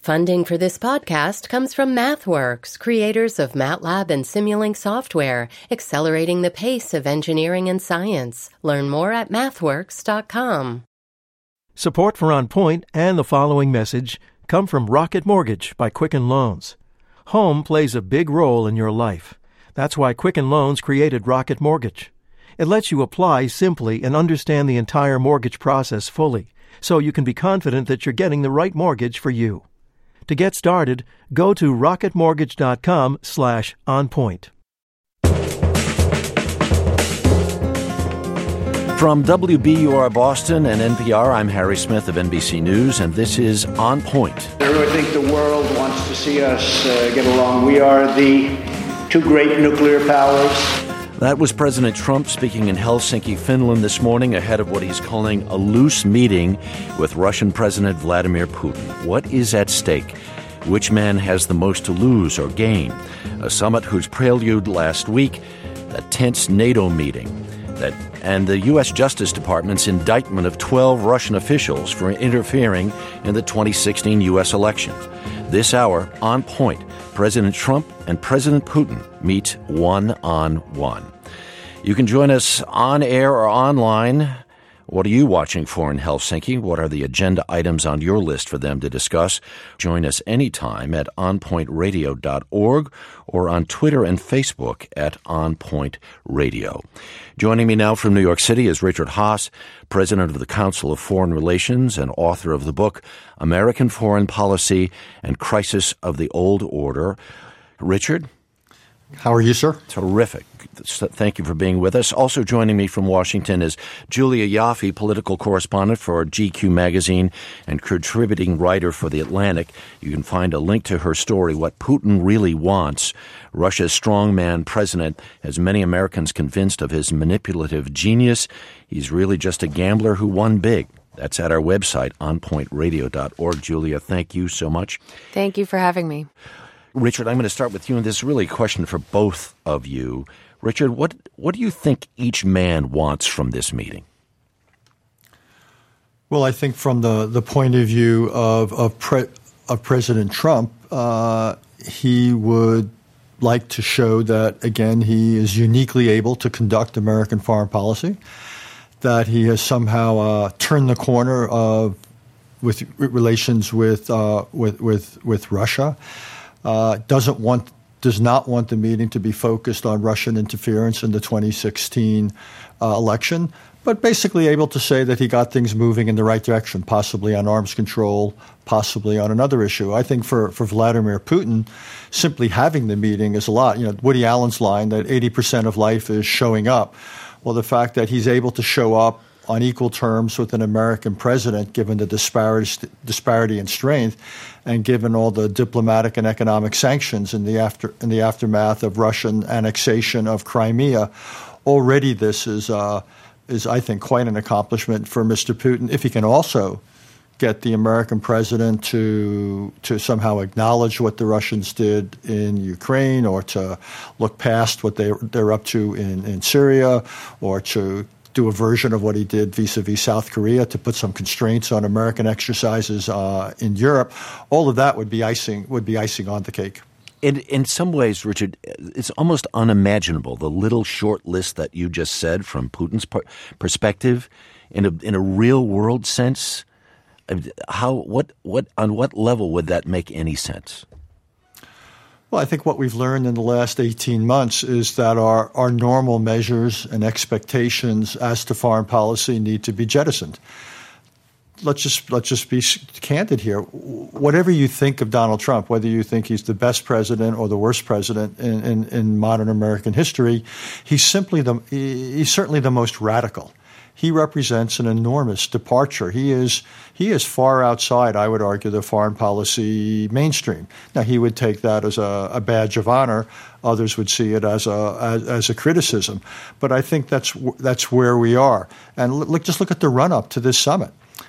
Funding for this podcast comes from MathWorks, creators of MATLAB and Simulink software, accelerating the pace of engineering and science. Learn more at mathworks.com. Support for On Point and the following message come from Rocket Mortgage by Quicken Loans. Home plays a big role in your life. That's why Quicken Loans created Rocket Mortgage. It lets you apply simply and understand the entire mortgage process fully, so you can be confident that you're getting the right mortgage for you. To get started, go to rocketmortgage.com/onpoint. From WBUR Boston and NPR, I'm Harry Smith of NBC News, and this is On Point. I really think the world wants to see us get along. We are the two great nuclear powers. That was President Trump speaking in Helsinki, Finland this morning ahead of what he's calling a loose meeting with Russian President Vladimir Putin. What is at stake? Which man has the most to lose or gain? A summit whose prelude last week, a tense NATO meeting, and the U.S. Justice Department's indictment of 12 Russian officials for interfering in the 2016 U.S. election. This hour, On Point, President Trump and President Putin meet one-on-one. You can join us on air or online. What are you watching for in Helsinki? What are the agenda items on your list for them to discuss? Join us anytime at onpointradio.org or on Twitter and Facebook at onpointradio. Joining me now from New York City is Richard Haass, president of the Council of Foreign Relations and author of the book American Foreign Policy and Crisis of the Old Order. Richard? How are you, sir? Terrific. Thank you for being with us. Also joining me from Washington is Julia Ioffe, political correspondent for GQ magazine and contributing writer for The Atlantic. You can find a link to her story, What Putin Really Wants. Russia's strongman president has many Americans convinced of his manipulative genius. He's really just a gambler who won big. That's at our website, onpointradio.org. Julia, thank you so much. Thank you for having me. Richard, I'm going to start with you, and this is really a question for both of you. Richard, what do you think each man wants from this meeting? Well, I think from the point of view of President Trump, he would like to show that, again, he is uniquely able to conduct American foreign policy, that he has somehow turned the corner with relations with Russia. Does not want the meeting to be focused on Russian interference in the 2016 election, but basically able to say that he got things moving in the right direction, possibly on arms control, possibly on another issue. I think for Vladimir Putin, simply having the meeting is a lot. You know, Woody Allen's line that 80% of life is showing up. Well, the fact that he's able to show up on equal terms with an American president, given the disparity in strength, and given all the diplomatic and economic sanctions in the aftermath of Russian annexation of Crimea, already this is I think quite an accomplishment for Mr. Putin. If he can also get the American president to somehow acknowledge what the Russians did in Ukraine, or to look past what they're up to in Syria, or to do a version of what he did vis-a-vis South Korea, to put some constraints on American exercises in Europe. All of that would be icing on the cake. In some ways, Richard, it's almost unimaginable, the little short list that you just said from Putin's perspective, in a real world sense. On what level would that make any sense? Well, I think what we've learned in the last 18 months is that our normal measures and expectations as to foreign policy need to be jettisoned. Let's just be candid here. Whatever you think of Donald Trump, whether you think he's the best president or the worst president in modern American history, he's certainly the most radical. He represents an enormous departure. He is far outside, I would argue, the foreign policy mainstream. Now, he would take that as a badge of honor. Others would see it as a criticism. But I think that's where we are. And just look at the run-up to this summit.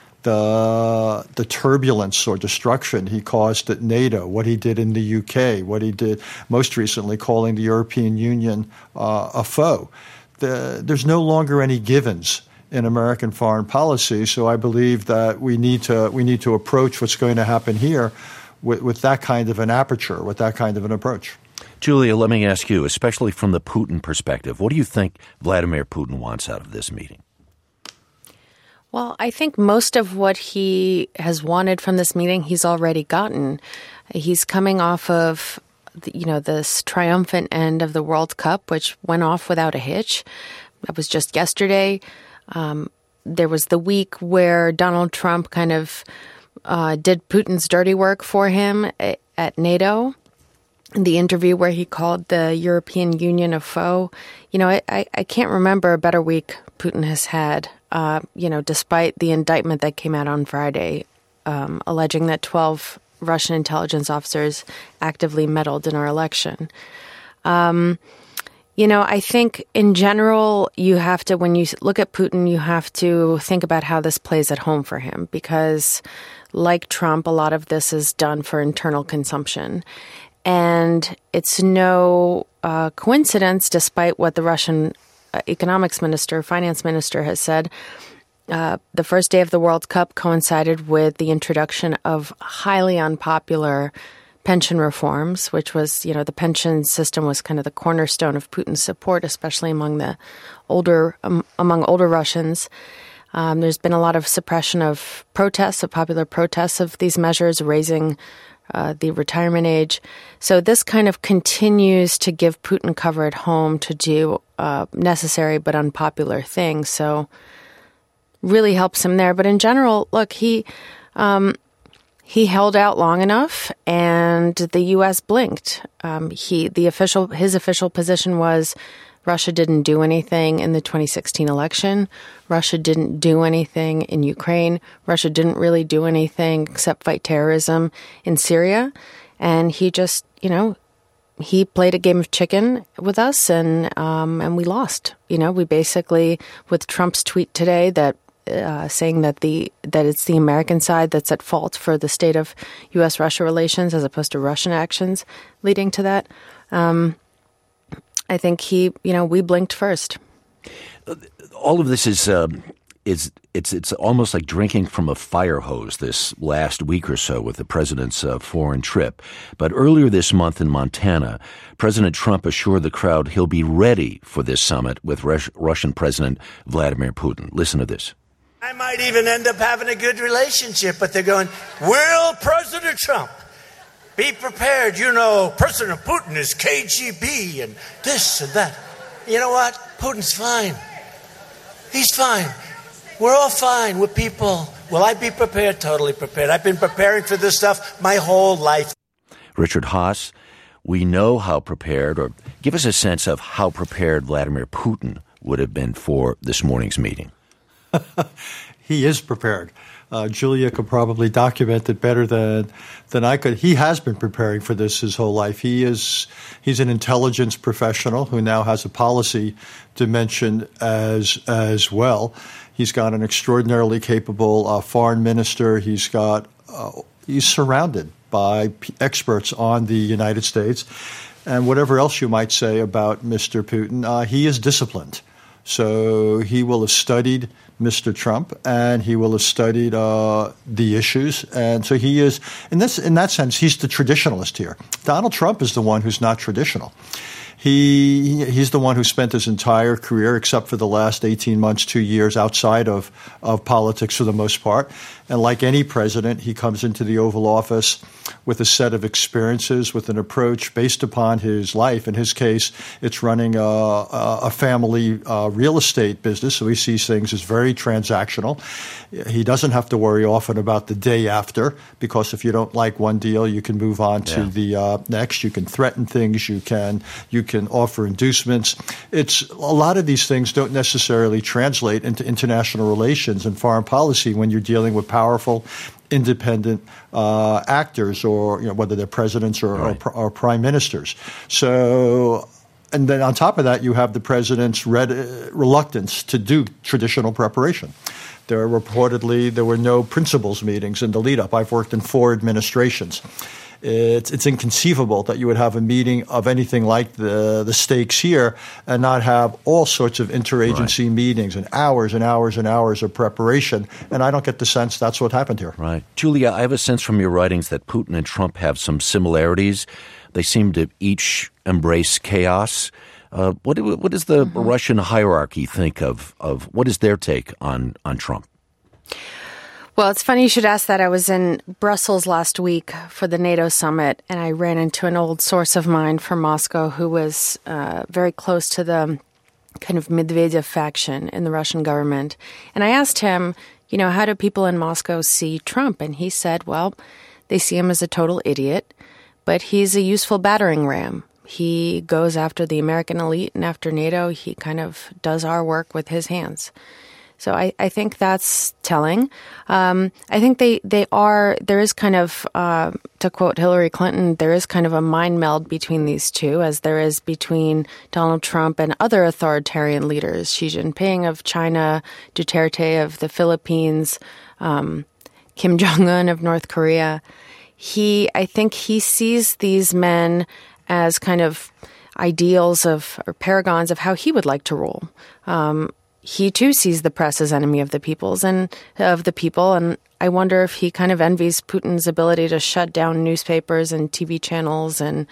The turbulence or destruction he caused at NATO, what he did in the UK, what he did most recently calling the European Union a foe. There's no longer any givens in American foreign policy, so I believe that we need to approach what's going to happen here with that kind of an aperture, with that kind of an approach. Julia, let me ask you, especially from the Putin perspective, what do you think Vladimir Putin wants out of this meeting? Well, I think most of what he has wanted from this meeting, he's already gotten. He's coming off of, this triumphant end of the World Cup, which went off without a hitch. That was just yesterday. There was the week where Donald Trump kind of did Putin's dirty work for him at NATO. The interview where he called the European Union a foe. I can't remember a better week Putin has had, despite the indictment that came out on Friday, alleging that 12 Russian intelligence officers actively meddled in our election. I think in general, you have to, when you look at Putin, you have to think about how this plays at home for him, because like Trump, a lot of this is done for internal consumption. And it's no coincidence, despite what the Russian finance minister has said, the first day of the World Cup coincided with the introduction of highly unpopular pension reforms, which was, the pension system was kind of the cornerstone of Putin's support, especially among older Russians. There's been a lot of suppression of popular protests of these measures, raising the retirement age. So this kind of continues to give Putin cover at home to do necessary but unpopular things. So really helps him there. But in general, look, he held out long enough, and the U.S. blinked. His official position was Russia didn't do anything in the 2016 election. Russia didn't do anything in Ukraine. Russia didn't really do anything except fight terrorism in Syria. And he just, he played a game of chicken with us, and we lost. We basically, with Trump's tweet today that saying that it's the American side that's at fault for the state of U.S.-Russia relations as opposed to Russian actions leading to that. I think we blinked first. All of this is it's almost like drinking from a fire hose this last week or so with the president's foreign trip. But earlier this month in Montana, President Trump assured the crowd he'll be ready for this summit with Russian President Vladimir Putin. Listen to this. I might even end up having a good relationship, but they're going, will President Trump be prepared? President Putin is KGB and this and that. You know what? Putin's fine. He's fine. We're all fine with people. Will I be prepared? Totally prepared. I've been preparing for this stuff my whole life. Richard Haass, we know how prepared, or give us a sense of how prepared Vladimir Putin would have been for this morning's meeting. He is prepared. Julia could probably document it better than I could. He has been preparing for this his whole life. He's an intelligence professional who now has a policy dimension as well. He's got an extraordinarily capable foreign minister. He's surrounded by experts on the United States. And whatever else you might say about Mr. Putin, he is disciplined. So he will have studied Mr. Trump, and he will have studied the issues. And so he is, in that sense, he's the traditionalist here. Donald Trump is the one who's not traditional. He's the one who spent his entire career, except for the last 18 months, 2 years, outside of politics for the most part. And like any president, he comes into the Oval Office with a set of experiences, with an approach based upon his life. In his case, it's running a family real estate business, so he sees things as very transactional. He doesn't have to worry often about the day after, because if you don't like one deal, you can move on to the next. You can threaten things. You can offer inducements. A lot of these things don't necessarily translate into international relations and foreign policy when you're dealing with powerful, independent actors, or whether they're presidents or prime ministers. So, and then on top of that, you have the president's reluctance to do traditional preparation. There were no principals meetings in the lead-up. I've worked in 4 administrations. it's inconceivable that you would have a meeting of anything like the stakes here and not have all sorts of interagency meetings and hours and hours and hours of preparation. And I don't get the sense that's what happened here. Right. Julia, I have a sense from your writings that Putin and Trump have some similarities. They seem to each embrace chaos. What does the Russian hierarchy think of what is their take on Trump? Well, it's funny you should ask that. I was in Brussels last week for the NATO summit, and I ran into an old source of mine from Moscow who was very close to the kind of Medvedev faction in the Russian government. And I asked him, how do people in Moscow see Trump? And he said, well, they see him as a total idiot, but he's a useful battering ram. He goes after the American elite and after NATO. He kind of does our work with his hands. So I think that's telling. I think there is kind of, to quote Hillary Clinton, there is kind of a mind meld between these two, as there is between Donald Trump and other authoritarian leaders, Xi Jinping of China, Duterte of the Philippines, Kim Jong-un of North Korea. I think he sees these men as kind of ideals or paragons of how he would like to rule. He too sees the press as enemy of the people, and I wonder if he kind of envies Putin's ability to shut down newspapers and TV channels and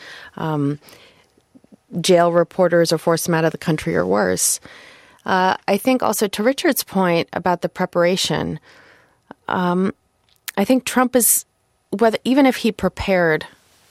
jail reporters or force them out of the country or worse. I think also to Richard's point about the preparation, I think Trump is, even if he prepared,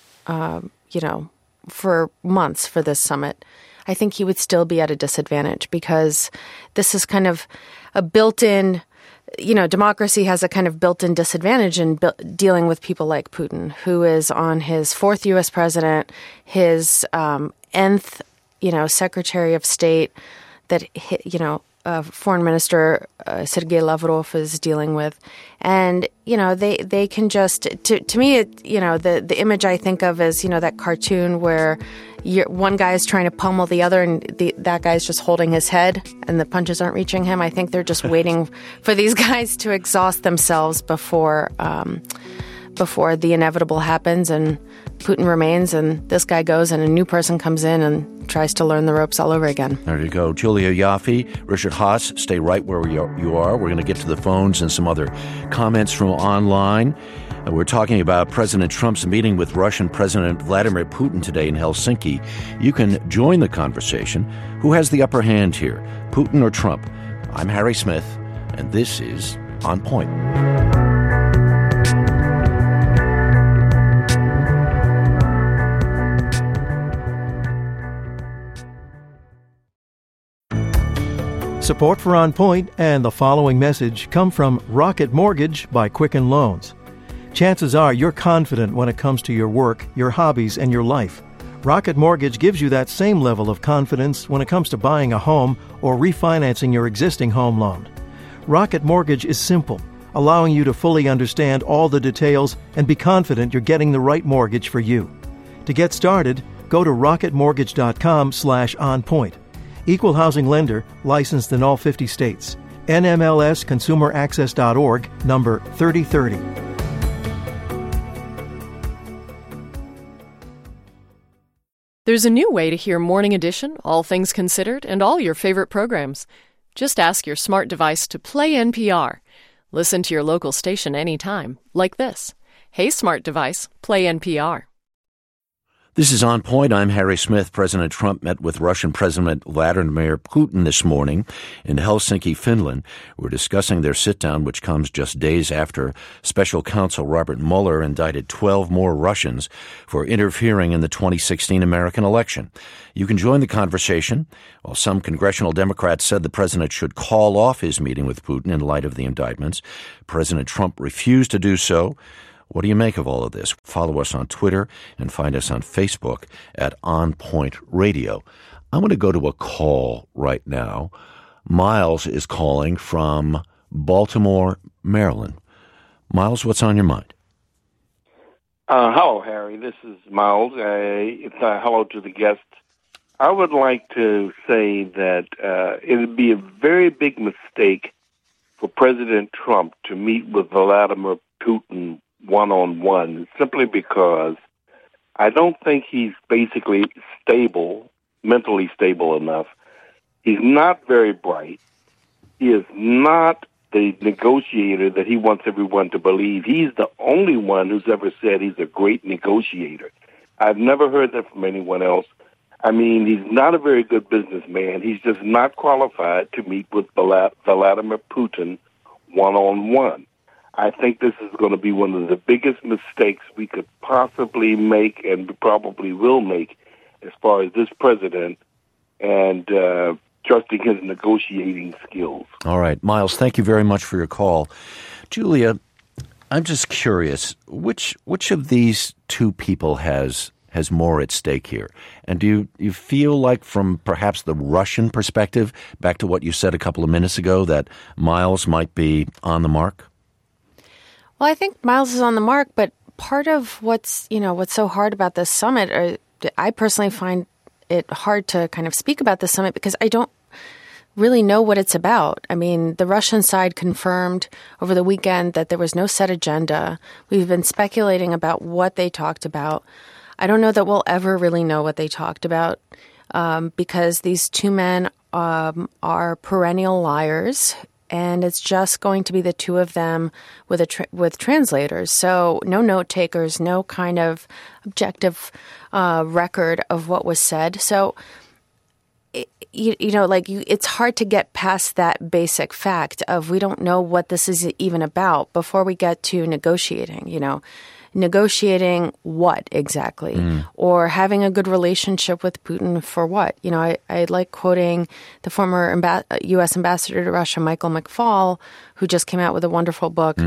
for months for this summit, I think he would still be at a disadvantage because this is kind of a built-in, democracy has a kind of built-in disadvantage in dealing with people like Putin, who is on his fourth U.S. president, his nth, Secretary of State that, Foreign Minister Sergei Lavrov is dealing with. And, they can just, to me, the image I think of is, that cartoon where one guy is trying to pummel the other and that guy's just holding his head and the punches aren't reaching him. I think they're just waiting for these guys to exhaust themselves before the inevitable happens and Putin remains and this guy goes and a new person comes in and tries to learn the ropes all over again. There you go. Julia Ioffe, Richard Haass, stay right where you are. We're going to get to the phones and some other comments from online. We're talking about President Trump's meeting with Russian President Vladimir Putin today in Helsinki. You can join the conversation. Who has the upper hand here, Putin or Trump? I'm Harry Smith, and this is On Point. Support for On Point and the following message come from Rocket Mortgage by Quicken Loans. Chances are you're confident when it comes to your work, your hobbies, and your life. Rocket Mortgage gives you that same level of confidence when it comes to buying a home or refinancing your existing home loan. Rocket Mortgage is simple, allowing you to fully understand all the details and be confident you're getting the right mortgage for you. To get started, go to rocketmortgage.com/onpoint. Equal housing lender, licensed in all 50 states. NMLS-ConsumerAccess.org, number 3030. There's a new way to hear Morning Edition, All Things Considered, and all your favorite programs. Just ask your smart device to play NPR. Listen to your local station anytime, like this. Hey, smart device, play NPR. This is On Point. I'm Harry Smith. President Trump met with Russian President Vladimir Putin this morning in Helsinki, Finland. We're discussing their sit-down, which comes just days after Special Counsel Robert Mueller indicted 12 more Russians for interfering in the 2016 American election. You can join the conversation. While some congressional Democrats said the president should call off his meeting with Putin in light of the indictments, President Trump refused to do so. What do you make of all of this? Follow us on Twitter and find us on Facebook at On Point Radio. I'm going to go to a call right now. Miles is calling from Baltimore, Maryland. Miles, what's on your mind? Hello, Harry. This is Miles. Hello to the guest. I would like to say that it would be a very big mistake for President Trump to meet with Vladimir Putin one-on-one, simply because I don't think he's basically mentally stable enough. He's not very bright. He is not the negotiator that he wants everyone to believe. He's the only one who's ever said he's a great negotiator. I've never heard that from anyone else. I mean, he's not a very good businessman. He's just not qualified to meet with Vladimir Putin one-on-one. I think this is going to be one of the biggest mistakes we could possibly make, and probably will make, as far as this president and trusting his negotiating skills. All right, Miles, thank you very much for your call. Julia, I'm just curious, which of these two people has more at stake here? And do you feel like, from perhaps the Russian perspective, back to what you said a couple of minutes ago, that Miles might be on the mark? Well, I think Miles is on the mark, but part of what's so hard about this summit, I personally find it hard to kind of speak about the summit because I don't really know what it's about. I mean, the Russian side confirmed over the weekend that there was no set agenda. We've been speculating about what they talked about. I don't know that we'll ever really know what they talked about because these two men are perennial liars, and it's just going to be the two of them with translators. So no note takers, no kind of objective record of what was said. So it's hard to get past that basic fact of we don't know what this is even about before we get to negotiating. Negotiating what exactly? Or having a good relationship with Putin for what? I like quoting the former U.S. ambassador to Russia, Michael McFaul, who just came out with a wonderful book,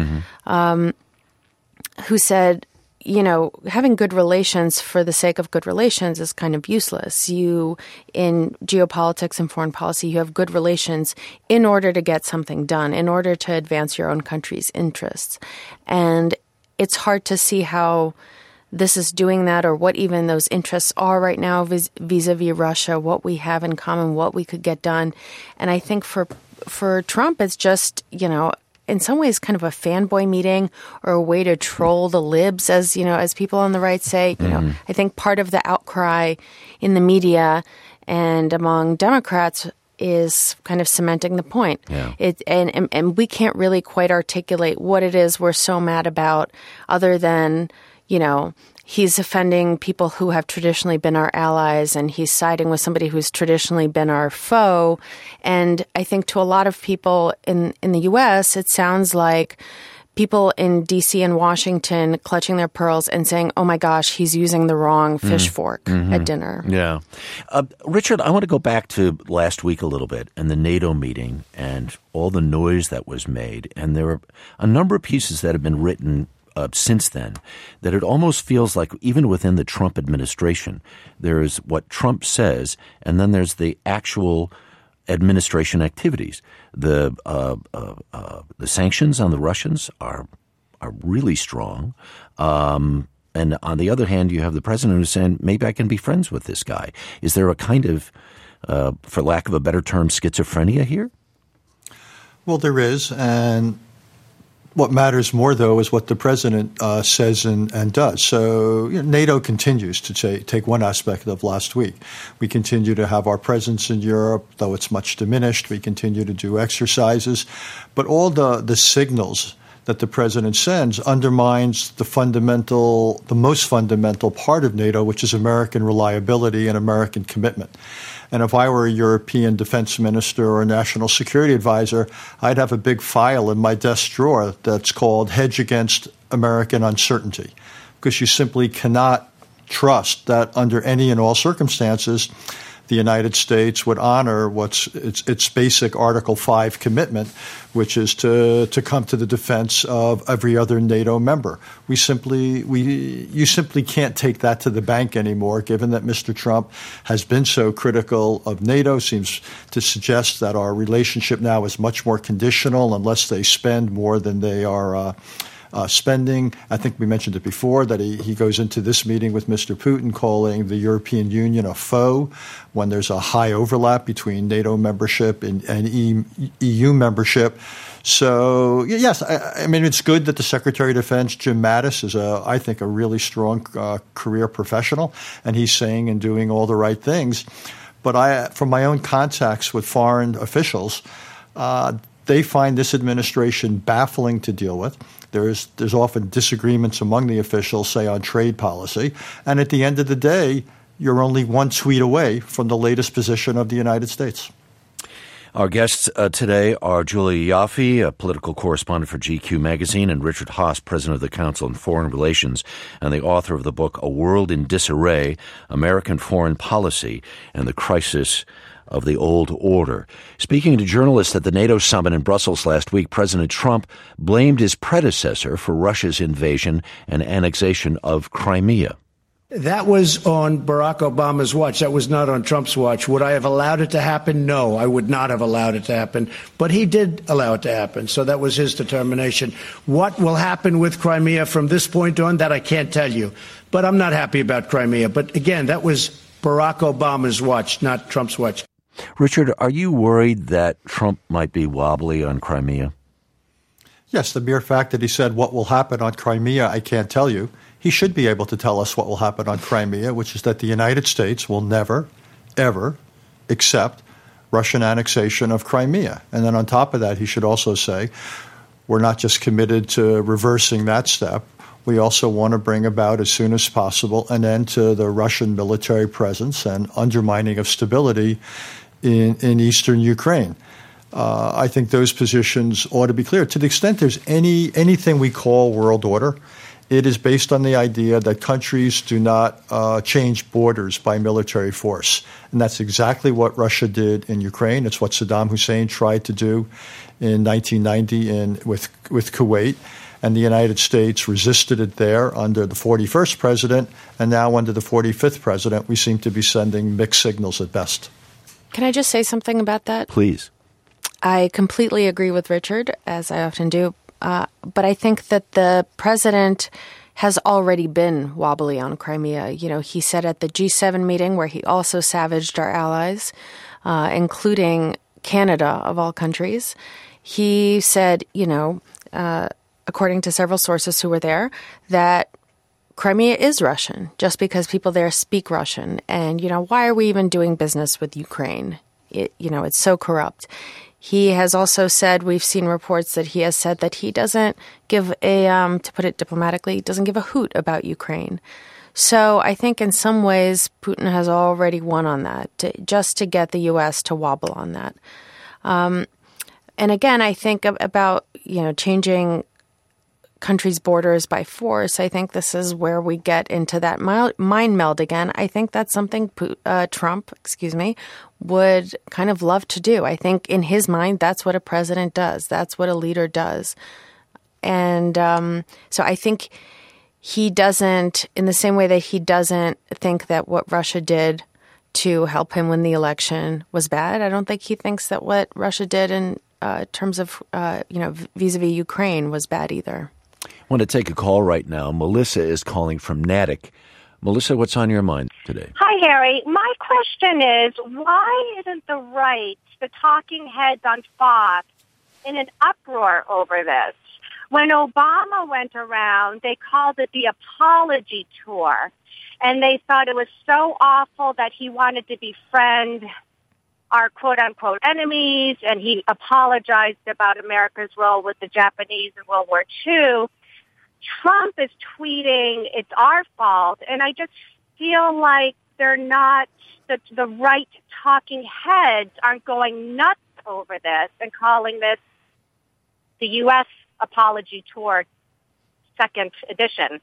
who said, having good relations for the sake of good relations is kind of useless. In geopolitics and foreign policy, you have good relations in order to get something done, in order to advance your own country's interests. And it's hard to see how this is doing that, or what even those interests are right now vis-a-vis Russia, what we have in common, what we could get done. And I think for Trump, it's just, in some ways kind of a fanboy meeting or a way to troll the libs, as people on the right say. I think part of the outcry in the media and among Democrats is kind of cementing the point. Yeah. And we can't really quite articulate what it is we're so mad about, other than, he's offending people who have traditionally been our allies, and he's siding with somebody who's traditionally been our foe. And I think to a lot of people in the U.S., it sounds like people in D.C. and Washington clutching their pearls and saying, oh my gosh, he's using the wrong fish fork at dinner. Yeah. Richard, I want to go back to last week a little bit and the NATO meeting and all the noise that was made. And there are a number of pieces that have been written since then that it almost feels like even within the Trump administration, there is what Trump says, and then there's the actual administration activities. The sanctions on the Russians are really strong. And on the other hand, you have the president who's saying, maybe I can be friends with this guy. Is there a kind of, for lack of a better term, schizophrenia here? Well, there is. And what matters more, though, is what the president says and does. So NATO continues to take one aspect of last week. We continue to have our presence in Europe, though it's much diminished. We continue to do exercises. But all the signals that the president sends undermines the most fundamental part of NATO, which is American reliability and American commitment. And if I were a European defense minister or a national security advisor, I'd have a big file in my desk drawer that's called Hedge Against American Uncertainty, because you simply cannot trust that under any and all circumstances the United States would honor its basic Article 5 commitment, which is to come to the defense of every other NATO member. You simply can't take that to the bank anymore, given that Mr. Trump has been so critical of NATO, seems to suggest that our relationship now is much more conditional unless they spend more than they are spending. I think we mentioned it before that he goes into this meeting with Mr. Putin calling the European Union a foe when there's a high overlap between NATO membership and EU membership. So, yes, I mean, it's good that the Secretary of Defense, Jim Mattis, is, I think, a really strong career professional, and he's saying and doing all the right things. But from my own contacts with foreign officials, they find this administration baffling to deal with. There's often disagreements among the officials, say, on trade policy. And at the end of the day, you're only one tweet away from the latest position of the United States. Our guests today are Julia Ioffe, a political correspondent for GQ magazine, and Richard Haass, president of the Council on Foreign Relations and the author of the book A World in Disarray, American Foreign Policy and the Crisis of the Old Order. Speaking to journalists at the NATO summit in Brussels last week, President Trump blamed his predecessor for Russia's invasion and annexation of Crimea. That was on Barack Obama's watch. That was not on Trump's watch. Would I have allowed it to happen? No, I would not have allowed it to happen. But he did allow it to happen, so that was his determination. What will happen with Crimea from this point on, that I can't tell you. But I'm not happy about Crimea. But again, that was Barack Obama's watch, not Trump's watch. Richard, are you worried that Trump might be wobbly on Crimea? Yes, the mere fact that he said what will happen on Crimea, I can't tell you. He should be able to tell us what will happen on Crimea, which is that the United States will never, ever accept Russian annexation of Crimea. And then on top of that, he should also say, we're not just committed to reversing that step. We also want to bring about as soon as possible an end to the Russian military presence and undermining of stability in eastern Ukraine. I think those positions ought to be clear. To the extent there's anything we call world order, it is based on the idea that countries do not change borders by military force. And that's exactly what Russia did in Ukraine. It's what Saddam Hussein tried to do in 1990 with Kuwait. And the United States resisted it there under the 41st president. And now under the 45th president, we seem to be sending mixed signals at best. Can I just say something about that? Please. I completely agree with Richard, as I often do. But I think that the president has already been wobbly on Crimea. You know, he said at the G7 meeting, where he also savaged our allies, including Canada, of all countries, he said, according to several sources who were there, that Crimea is Russian just because people there speak Russian. And, why are we even doing business with Ukraine? It's so corrupt. He has also said, we've seen reports that he has said that he doesn't give to put it diplomatically, doesn't give a hoot about Ukraine. So I think in some ways Putin has already won on that, just to get the U.S. to wobble on that. And again, I think about, changing countries' borders by force. I think this is where we get into that mind meld again. I think that's something Trump, would kind of love to do. I think in his mind, that's what a president does. That's what a leader does. And so I think he doesn't, in the same way that he doesn't think that what Russia did to help him win the election was bad, I don't think he thinks that what Russia did in terms of, vis-a-vis Ukraine was bad either. I want to take a call right now. Melissa is calling from Natick. Melissa, what's on your mind today? Hi, Harry. My question is, why isn't the right, the talking heads on Fox, in an uproar over this? When Obama went around, they called it the apology tour, and they thought it was so awful that he wanted to befriend our quote-unquote enemies, and he apologized about America's role with the Japanese in World War II. Trump is tweeting, it's our fault, and I just feel like they're not, the right talking heads aren't going nuts over this and calling this the U.S. Apology Tour second edition.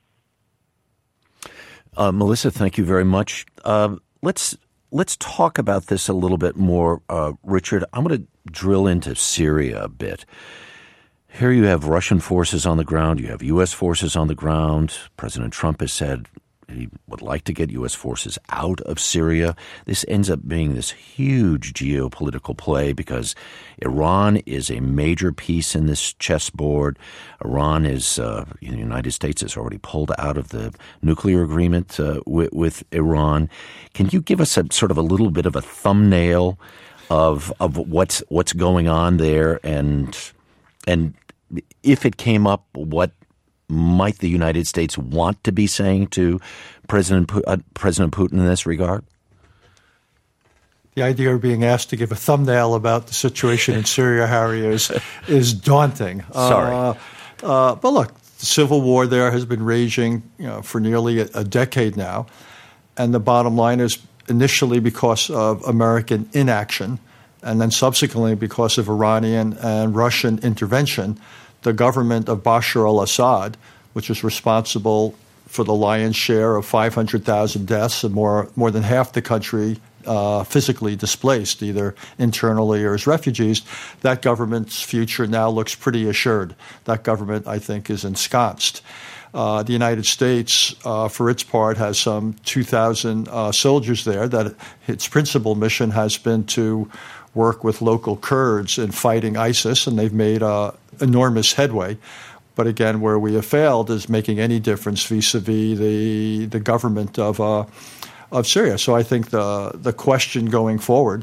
Melissa, thank you very much. Let's talk about this a little bit more, Richard. I'm going to drill into Syria a bit. Here you have Russian forces on the ground. You have U.S. forces on the ground. President Trump has said He would like to get U.S. forces out of Syria. This ends up being this huge geopolitical play because Iran is a major piece in this chessboard. Iran is, the United States has already pulled out of the nuclear agreement with Iran. Can you give us a sort of a little bit of a thumbnail of what's going on there, and if it came up, what might the United States want to be saying to President Putin in this regard? The idea of being asked to give a thumbnail about the situation in Syria, Harry, is daunting. Sorry. But look, the civil war there has been raging for nearly a decade now. And the bottom line is initially because of American inaction and then subsequently because of Iranian and Russian intervention, the government of Bashar al-Assad, which is responsible for the lion's share of 500,000 deaths and more than half the country physically displaced, either internally or as refugees, that government's future now looks pretty assured. That government, I think, is ensconced. The United States, for its part, has some 2,000 soldiers there. That its principal mission has been to work with local Kurds in fighting ISIS, and they've made enormous headway. But again, where we have failed is making any difference vis-a-vis the government of Syria. So I think the question going forward,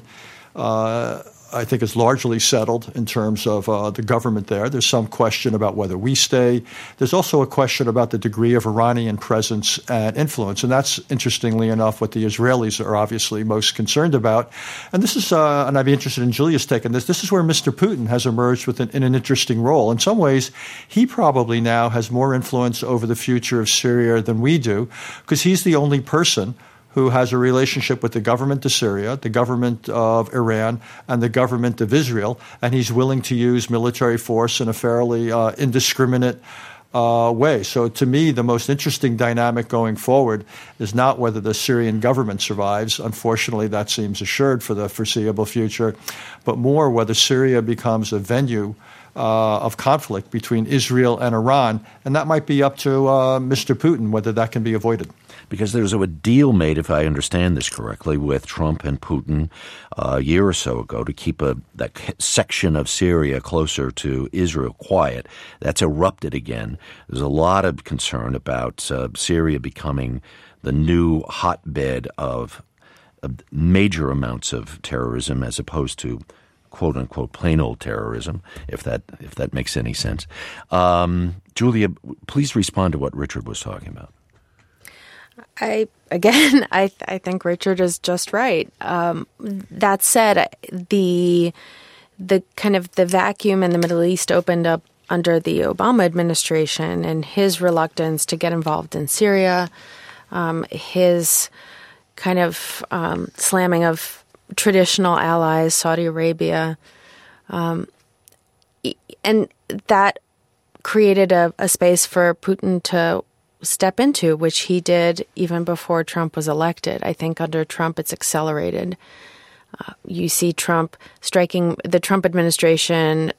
I think is largely settled in terms of the government there. There's some question about whether we stay. There's also a question about the degree of Iranian presence and influence. And that's, interestingly enough, what the Israelis are obviously most concerned about. And this is, and I'd be interested in Julia's take on this, this is where Mr. Putin has emerged in an interesting role. In some ways, he probably now has more influence over the future of Syria than we do, because he's the only person who has a relationship with the government of Syria, the government of Iran, and the government of Israel, and he's willing to use military force in a fairly indiscriminate way. So to me, the most interesting dynamic going forward is not whether the Syrian government survives. Unfortunately, that seems assured for the foreseeable future, but more whether Syria becomes a venue of conflict between Israel and Iran, and that might be up to Mr. Putin, whether that can be avoided. Because there was a deal made, if I understand this correctly, with Trump and Putin a year or so ago to keep that section of Syria closer to Israel quiet. That's erupted again. There's a lot of concern about Syria becoming the new hotbed of major amounts of terrorism as opposed to quote-unquote plain old terrorism, if that makes any sense. Julia, please respond to what Richard was talking about. I think Richard is just right. That said, the kind of the vacuum in the Middle East opened up under the Obama administration and his reluctance to get involved in Syria, his kind of slamming of traditional allies, Saudi Arabia, and that created a space for Putin to step into, which he did even before Trump was elected. I think under Trump, it's accelerated. You see the Trump administration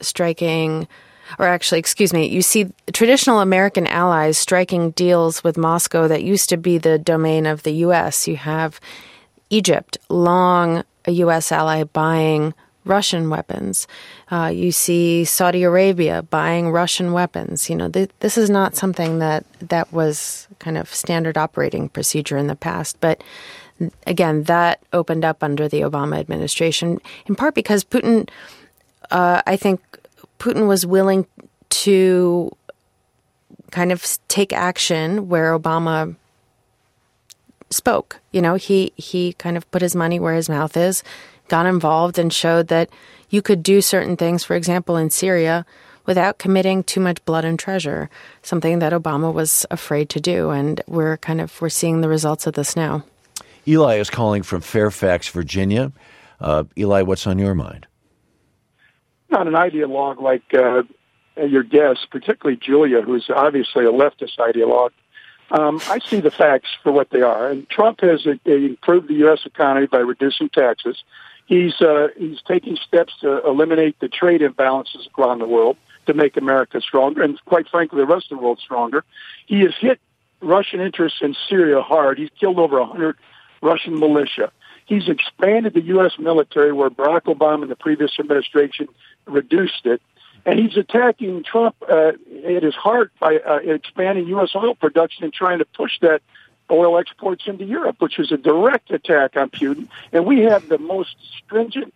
you see traditional American allies striking deals with Moscow that used to be the domain of the U.S. You have Egypt, long a U.S. ally, buying Russian weapons. You see Saudi Arabia buying Russian weapons. This is not something that was kind of standard operating procedure in the past. But again, that opened up under the Obama administration, in part because Putin, I think Putin was willing to kind of take action where Obama spoke. He kind of put his money where his mouth is, got involved and showed that you could do certain things, for example, in Syria, without committing too much blood and treasure, something that Obama was afraid to do. And we're seeing the results of this now. Eli is calling from Fairfax, Virginia. Eli, what's on your mind? Not an ideologue like your guest, particularly Julia, who's obviously a leftist ideologue. I see the facts for what they are. And Trump has improved the U.S. economy by reducing taxes. He's taking steps to eliminate the trade imbalances around the world to make America stronger and, quite frankly, the rest of the world stronger. He has hit Russian interests in Syria hard. He's killed over 100 Russian militia. He's expanded the U.S. military where Barack Obama and the previous administration reduced it. And he's attacking Trump at his heart by expanding U.S. oil production and trying to push that oil exports into Europe, which is a direct attack on Putin. And we have the most stringent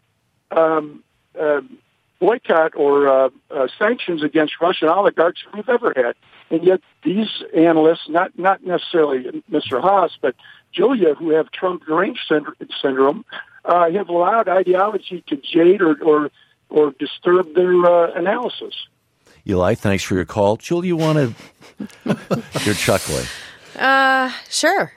boycott or sanctions against Russian oligarchs we've ever had. And yet these analysts, not necessarily Mr. Haas, but Julia, who have Trump deranged syndrome, have allowed ideology to jade or disturb their analysis. Eli, thanks for your call. Julia, you want to... You're chuckling. Sure.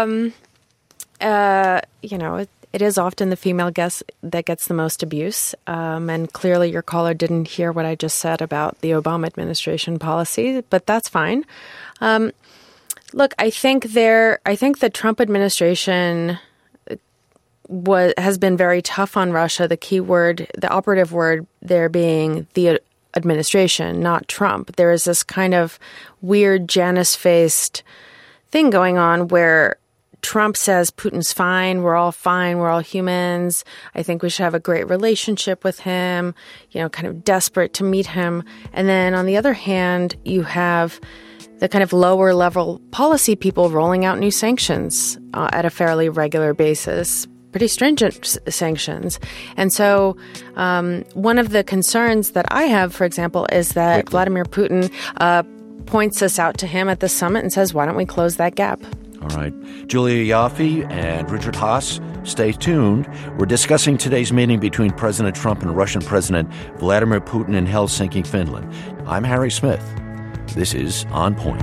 It is often the female guest that gets the most abuse. And clearly your caller didn't hear what I just said about the Obama administration policy, but that's fine. Look, I think the Trump administration has been very tough on Russia. The key word, the operative word there being the administration, not Trump. There is this kind of weird Janus-faced thing going on where Trump says Putin's fine, we're all humans. I think we should have a great relationship with him, kind of desperate to meet him. And then on the other hand, you have the kind of lower level policy people rolling out new sanctions at a fairly regular basis, pretty stringent sanctions. And so one of the concerns that I have, for example, is that Vladimir Putin points this out to him at the summit and says, why don't we close that gap? All right. Julia Ioffe and Richard Haas, stay tuned. We're discussing today's meeting between President Trump and Russian President Vladimir Putin in Helsinki, Finland. I'm Harry Smith. This is On Point.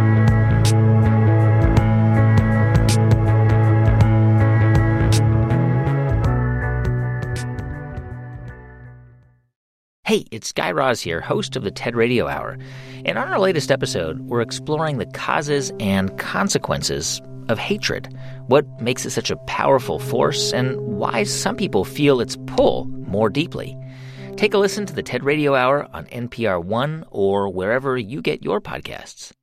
Hey, it's Guy Raz here, host of the TED Radio Hour. And on our latest episode, we're exploring the causes and consequences of hatred. What makes it such a powerful force, and why some people feel its pull more deeply. Take a listen to the TED Radio Hour on NPR One or wherever you get your podcasts.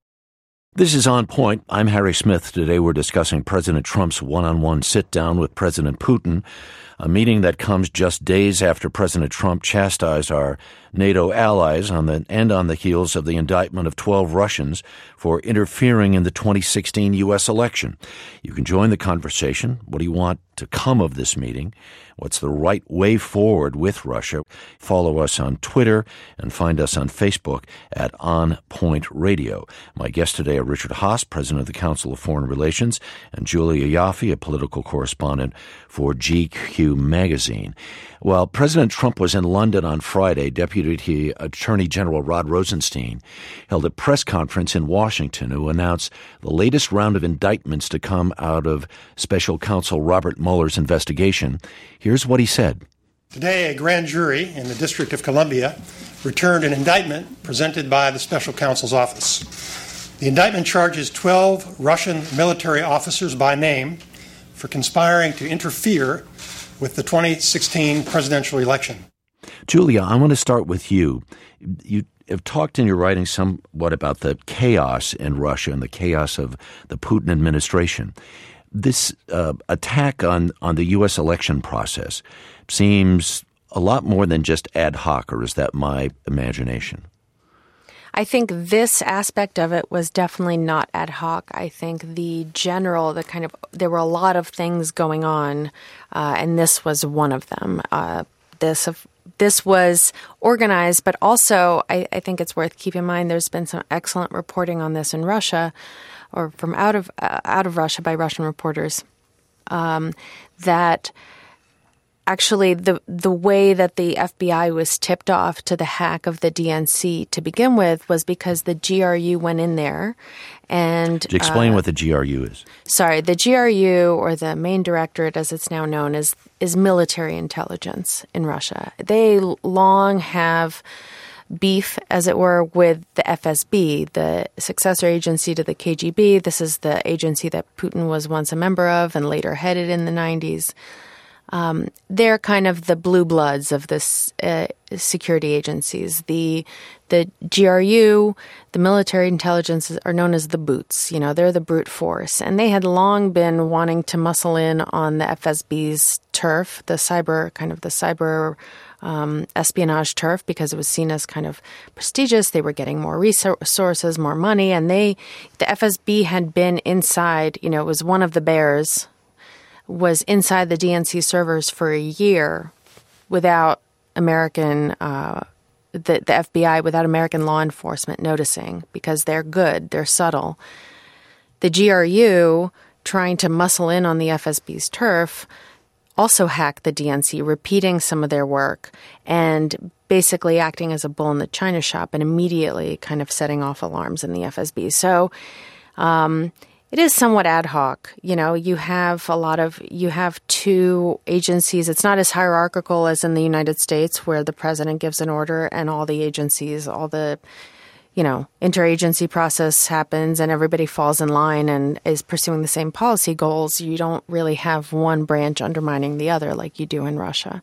This is On Point. I'm Harry Smith. Today we're discussing President Trump's one-on-one sit-down with President Putin, a meeting that comes just days after President Trump chastised our NATO allies on the heels of the indictment of 12 Russians for interfering in the 2016 U.S. election. You can join the conversation. What do you want to come of this meeting? What's the right way forward with Russia? Follow us on Twitter and find us on Facebook at On Point Radio. My guests today are Richard Haas, president of the Council of Foreign Relations, and Julia Ioffe, a political correspondent for GQ magazine. While President Trump was in London on Friday, Deputy Attorney General Rod Rosenstein held a press conference in Washington to announce the latest round of indictments to come out of Special Counsel Robert Mueller's investigation. Here's what he said. Today, a grand jury in the District of Columbia returned an indictment presented by the Special Counsel's office. The indictment charges 12 Russian military officers by name for conspiring to interfere with the 2016 presidential election. Julia, I want to start with you. You have talked in your writing somewhat about the chaos in Russia and the chaos of the Putin administration. This attack on the U.S. election process seems a lot more than just ad hoc, or is that my imagination? I think this aspect of it was definitely not ad hoc. I think there were a lot of things going on, and this was one of them. This was organized, but also I think it's worth keeping in mind there's been some excellent reporting on this in Russia, or from out of Russia by Russian reporters, that actually the way that the FBI was tipped off to the hack of the DNC to begin with was because the GRU went in there and... Explain what the GRU is. Sorry, the GRU, or the main directorate as it's now known, is military intelligence in Russia. They long have beef, as it were, with the FSB, the successor agency to the KGB. This is the agency that Putin was once a member of and later headed in the 90s. they're kind of the blue bloods of this security agencies. The GRU, the military intelligence, are known as the boots. You know, they're the brute force. And they had long been wanting to muscle in on the FSB's turf, the cyber espionage turf, because it was seen as kind of prestigious. They were getting more resources, more money, and the FSB had been inside, you know, it was one of the bears, was inside the DNC servers for a year without American, the FBI, without American law enforcement noticing, because they're good, they're subtle. The GRU, trying to muscle in on the FSB's turf, also hacked the DNC, repeating some of their work and basically acting as a bull in the china shop and immediately kind of setting off alarms in the FSB. So it is somewhat ad hoc. You know, you have two agencies. It's not as hierarchical as in the United States, where the president gives an order and all the agencies, all the, you know, interagency process happens and everybody falls in line and is pursuing the same policy goals. You don't really have one branch undermining the other like you do in Russia.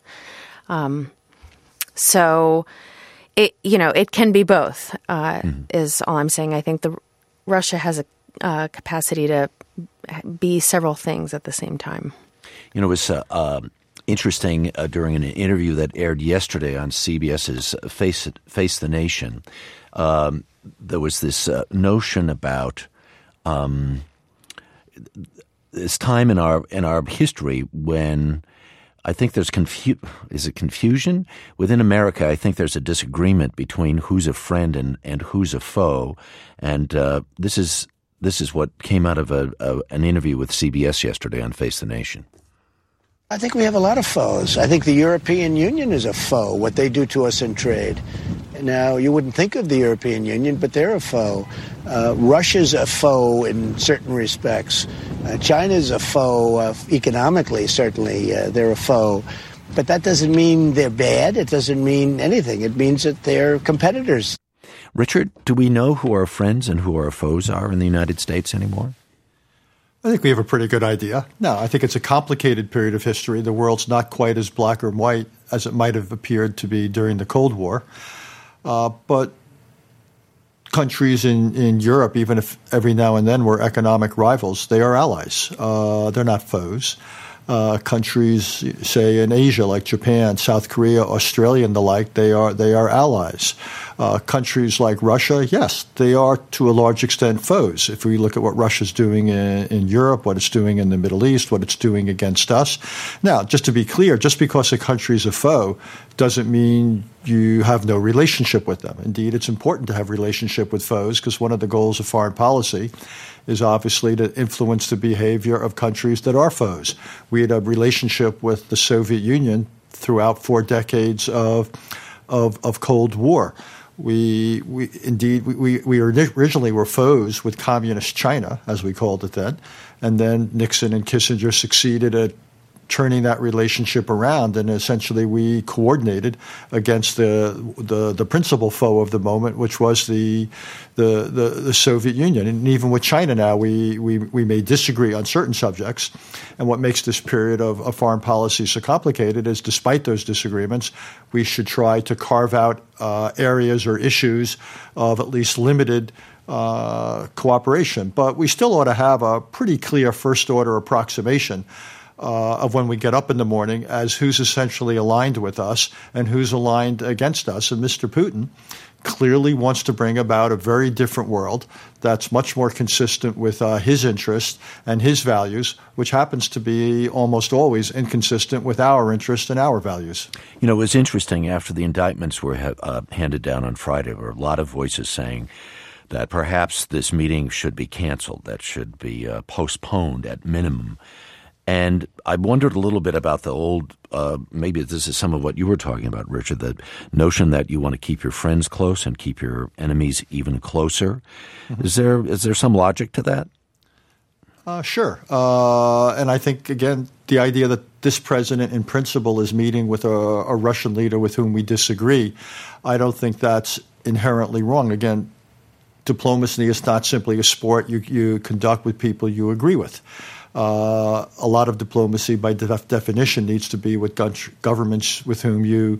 So it can be both, is all I'm saying. I think Russia has a capacity to be several things at the same time. You know, it was interesting during an interview that aired yesterday on CBS's Face the Nation. There was this notion about this time in our history when I think there's confusion within America. I think there's a disagreement between who's a friend and who's a foe, and this is what came out of an interview with CBS yesterday on Face the Nation. I think we have a lot of foes. I think the European Union is a foe, what they do to us in trade. Now, you wouldn't think of the European Union, but they're a foe. Russia's a foe in certain respects. China's a foe economically, certainly. They're a foe. But that doesn't mean they're bad. It doesn't mean anything. It means that they're competitors. Richard, do we know who our friends and who our foes are in the United States anymore? I think we have a pretty good idea. No, I think it's a complicated period of history. The world's not quite as black or white as it might have appeared to be during the Cold War. But countries in Europe, even if every now and then we're economic rivals, they are allies. They're not foes. Countries, say in Asia, like Japan, South Korea, Australia, and the like, they are allies. Countries like Russia, yes, they are to a large extent foes. If we look at what Russia's doing in Europe, what it's doing in the Middle East, what it's doing against us. Now, just to be clear, just because a country is a foe doesn't mean you have no relationship with them. Indeed, it's important to have relationship with foes because one of the goals of foreign policy is obviously to influence the behavior of countries that are foes. We had a relationship with the Soviet Union throughout 4 decades of Cold War. We originally were foes with communist China, as we called it then, and then Nixon and Kissinger succeeded at turning that relationship around, and essentially we coordinated against the principal foe of the moment, which was the Soviet Union. And even with China now, we may disagree on certain subjects. And what makes this period of foreign policy so complicated is, despite those disagreements, we should try to carve out areas or issues of at least limited cooperation. But we still ought to have a pretty clear first-order approximation of when we get up in the morning as who's essentially aligned with us and who's aligned against us. And Mr. Putin clearly wants to bring about a very different world that's much more consistent with his interests and his values, which happens to be almost always inconsistent with our interests and our values. You know, it was interesting after the indictments were handed down on Friday. There were a lot of voices saying that perhaps this meeting should be canceled, that should be postponed at minimum. And I wondered a little bit about the old, maybe this is some of what you were talking about, Richard, the notion that you want to keep your friends close and keep your enemies even closer. Mm-hmm. Is there some logic to that? Sure. And I think, again, the idea that this president in principle is meeting with a Russian leader with whom we disagree, I don't think that's inherently wrong. Again, diplomacy is not simply a sport you conduct with people you agree with. A lot of diplomacy, by definition, needs to be with governments with whom you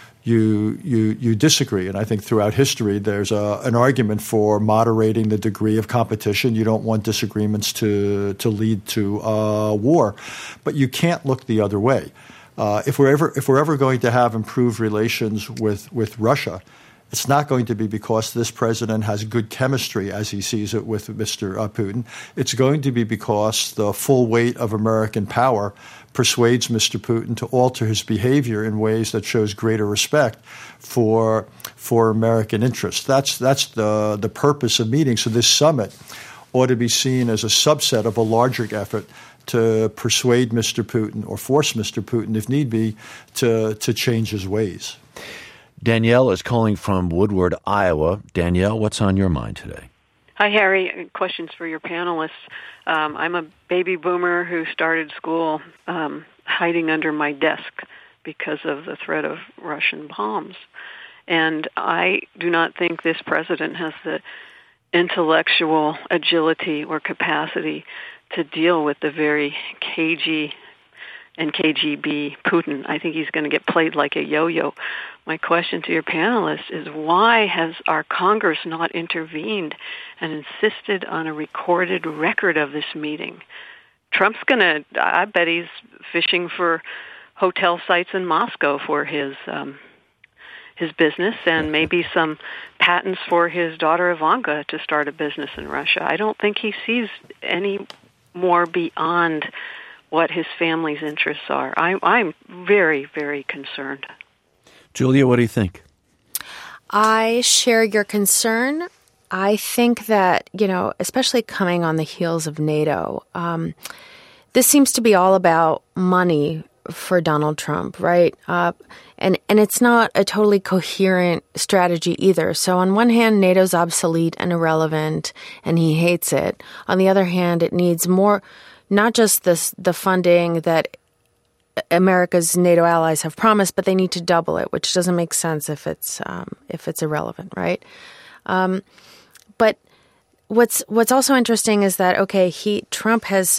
disagree. And I think throughout history, there's an argument for moderating the degree of competition. You don't want disagreements to lead to war, but you can't look the other way. If we're ever going to have improved relations with Russia, it's not going to be because this president has good chemistry, as he sees it, with Mr. Putin. It's going to be because the full weight of American power persuades Mr. Putin to alter his behavior in ways that shows greater respect for American interests. That's the purpose of meetings. So this summit ought to be seen as a subset of a larger effort to persuade Mr. Putin, or force Mr. Putin, if need be, to change his ways. Danielle is calling from Woodward, Iowa. Danielle, what's on your mind today? Hi, Harry. Questions for your panelists. I'm a baby boomer who started school hiding under my desk because of the threat of Russian bombs. And I do not think this president has the intellectual agility or capacity to deal with the very cagey and KGB Putin. I think he's going to get played like a yo-yo. My question to your panelists is, why has our Congress not intervened and insisted on a recorded record of this meeting? Trump's I bet he's fishing for hotel sites in Moscow for his business, and maybe some patents for his daughter Ivanka to start a business in Russia. I don't think he sees any more beyond what his family's interests are. I'm very, very concerned. Julia, what do you think? I share your concern. I think that, especially coming on the heels of NATO, this seems to be all about money for Donald Trump, right? And it's not a totally coherent strategy either. So on one hand, NATO's obsolete and irrelevant, and he hates it. On the other hand, it needs more, not just the funding that America's NATO allies have promised, but they need to double it, which doesn't make sense if it's irrelevant, right? But what's also interesting is that Trump has,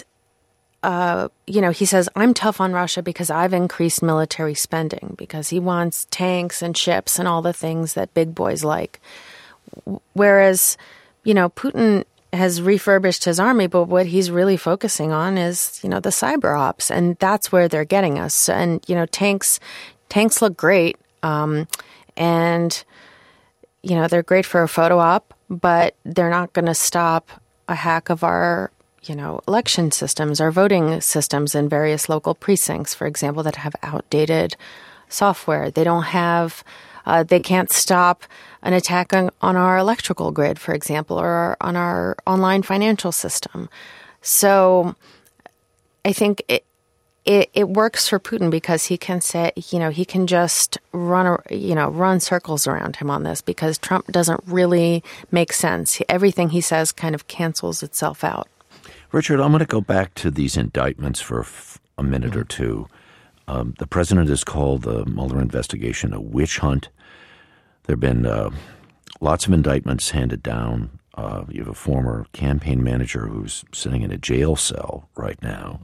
he says, I'm tough on Russia because I've increased military spending, because he wants tanks and ships and all the things that big boys like. Whereas, Putin has refurbished his army, but what he's really focusing on is, the cyber ops, and that's where they're getting us. And, tanks look great, and, they're great for a photo op, but they're not going to stop a hack of our, election systems, our voting systems in various local precincts, for example, that have outdated software. They don't have, they can't stop an attack on our electrical grid, for example, or on our online financial system. So I think it works for Putin because he can say, he can just run circles around him on this, because Trump doesn't really make sense. Everything he says kind of cancels itself out. Richard, I'm going to go back to these indictments for a minute or two. The president has called the Mueller investigation a witch hunt. There have been lots of indictments handed down. You have a former campaign manager who's sitting in a jail cell right now.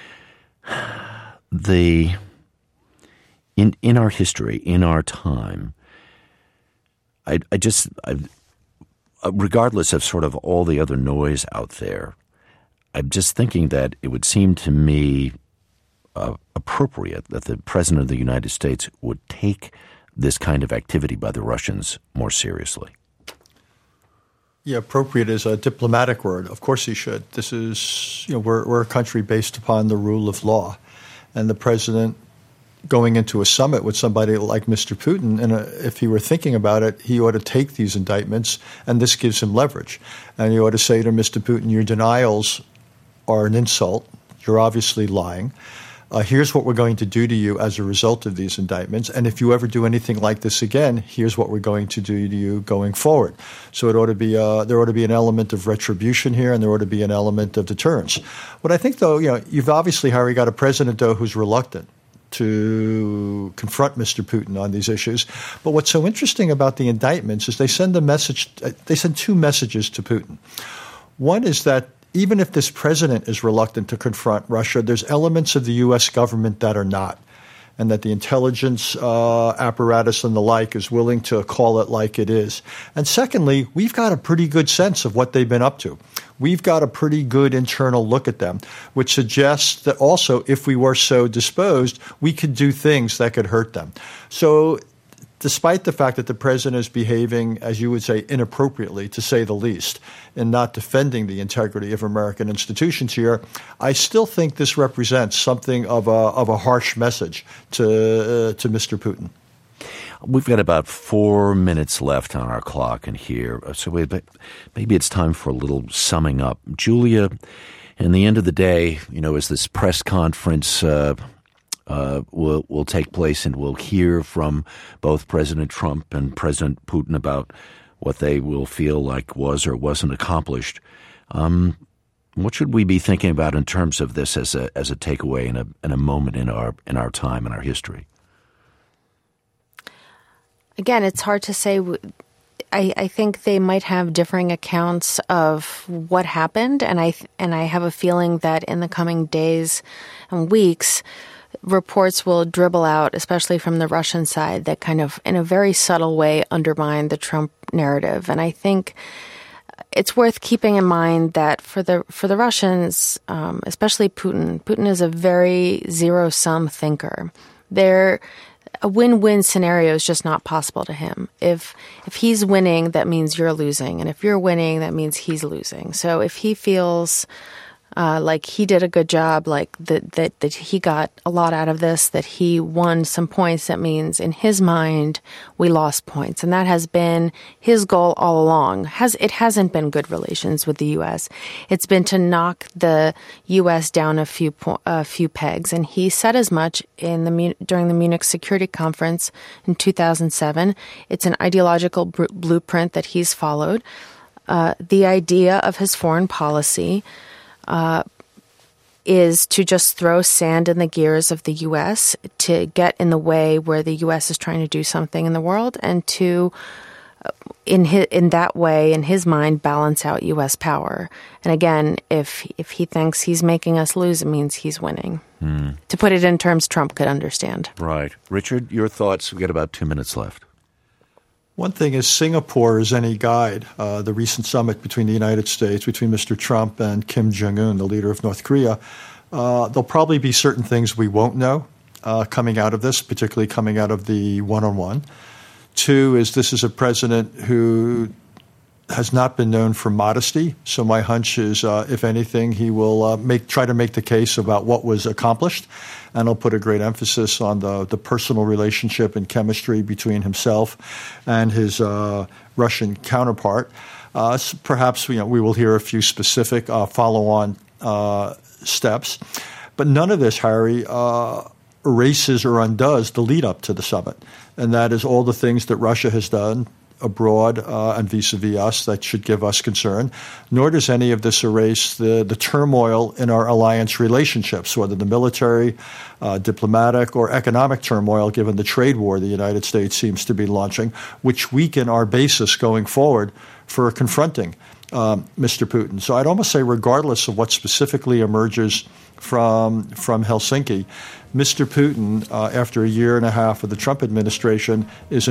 In our history, in our time, I regardless of sort of all the other noise out there, I'm just thinking that it would seem to me appropriate that the President of the United States would take this kind of activity by the Russians more seriously. Yeah, appropriate is a diplomatic word. Of course he should. This is, we're a country based upon the rule of law. And the president going into a summit with somebody like Mr. Putin, and if he were thinking about it, he ought to take these indictments, and this gives him leverage. And he ought to say to Mr. Putin, your denials are an insult. You're obviously lying. Here's what we're going to do to you as a result of these indictments. And if you ever do anything like this again, here's what we're going to do to you going forward. So it ought to be there ought to be an element of retribution here, and there ought to be an element of deterrence. What I think, though, you've obviously, Harry, got a president, though, who's reluctant to confront Mr. Putin on these issues. But what's so interesting about the indictments is they send two messages to Putin. One is that even if this president is reluctant to confront Russia, there's elements of the U.S. government that are not, and that the intelligence apparatus and the like is willing to call it like it is. And secondly, we've got a pretty good sense of what they've been up to. We've got a pretty good internal look at them, which suggests that also, if we were so disposed, we could do things that could hurt them. So despite the fact that the president is behaving, as you would say, inappropriately, to say the least, in not defending the integrity of American institutions here, I still think this represents something of a harsh message to Mr. Putin. We've got about 4 minutes left on our clock in here, so maybe it's time for a little summing up. Julia, in the end of the day, as this press conference will take place, and we'll hear from both President Trump and President Putin about what they will feel like was or wasn't accomplished. What should we be thinking about in terms of this as a takeaway in a moment in our time and our history? Again, it's hard to say. I think they might have differing accounts of what happened, and I have a feeling that in the coming days and weeks, reports will dribble out, especially from the Russian side, that kind of, in a very subtle way, undermine the Trump narrative. And I think it's worth keeping in mind that for the Russians, especially Putin is a very zero-sum thinker. A win-win scenario is just not possible to him. If he's winning, that means you're losing. And if you're winning, that means he's losing. So if he feels like he did a good job, like that he got a lot out of this, that he won some points, that means in his mind we lost points. And that has been his goal all along. It hasn't been good relations with the U.S. It's been to knock the U.S. down a few pegs. And he said as much during the Munich Security Conference in 2007. It's an ideological blueprint that he's followed. The idea of his foreign policy is to just throw sand in the gears of the U.S., to get in the way where the U.S. is trying to do something in the world, and to, in that way, in his mind, balance out U.S. power. And again, if he thinks he's making us lose, it means he's winning. To put it in terms Trump could understand. Right. Richard, your thoughts? We've got about 2 minutes left. One thing is, Singapore is any guide. The recent summit between the United States, between Mr. Trump and Kim Jong-un, the leader of North Korea, there'll probably be certain things we won't know coming out of this, particularly coming out of the one-on-one. Two is, this is a president who has not been known for modesty. So my hunch is, if anything, he will try to make the case about what was accomplished, and he'll put a great emphasis on the personal relationship and chemistry between himself and his Russian counterpart. Perhaps we will hear a few specific follow-on steps, but none of this, Harry, erases or undoes the lead-up to the summit, and that is all the things that Russia has done abroad and vis-a-vis us that should give us concern, nor does any of this erase the turmoil in our alliance relationships, whether the military, diplomatic, or economic turmoil, given the trade war the United States seems to be launching, which weaken our basis going forward for confronting Mr. Putin. So I'd almost say, regardless of what specifically emerges from Helsinki, Mr. Putin, after a year and a half of the Trump administration, is in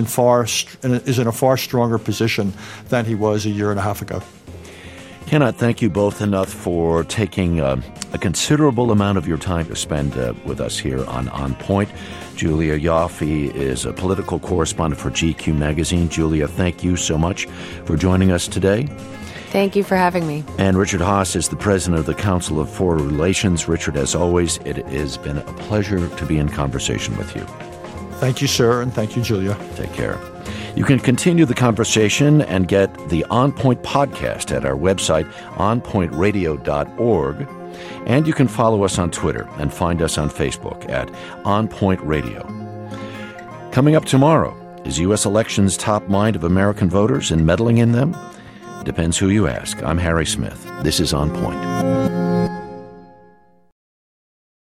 a far stronger position than he was a year and a half ago. Cannot thank you both enough for taking a considerable amount of your time to spend with us here on Point. Julia Ioffe is a political correspondent for GQ magazine. Julia, thank you so much for joining us today. Thank you for having me. And Richard Haass is the president of the Council of Foreign Relations. Richard, as always, it has been a pleasure to be in conversation with you. Thank you, sir, and thank you, Julia. Take care. You can continue the conversation and get the On Point podcast at our website, onpointradio.org. And you can follow us on Twitter and find us on Facebook at On Point Radio. Coming up tomorrow, is U.S. elections top mind of American voters and meddling in them? Depends who you ask. I'm Harry Smith. This is On Point.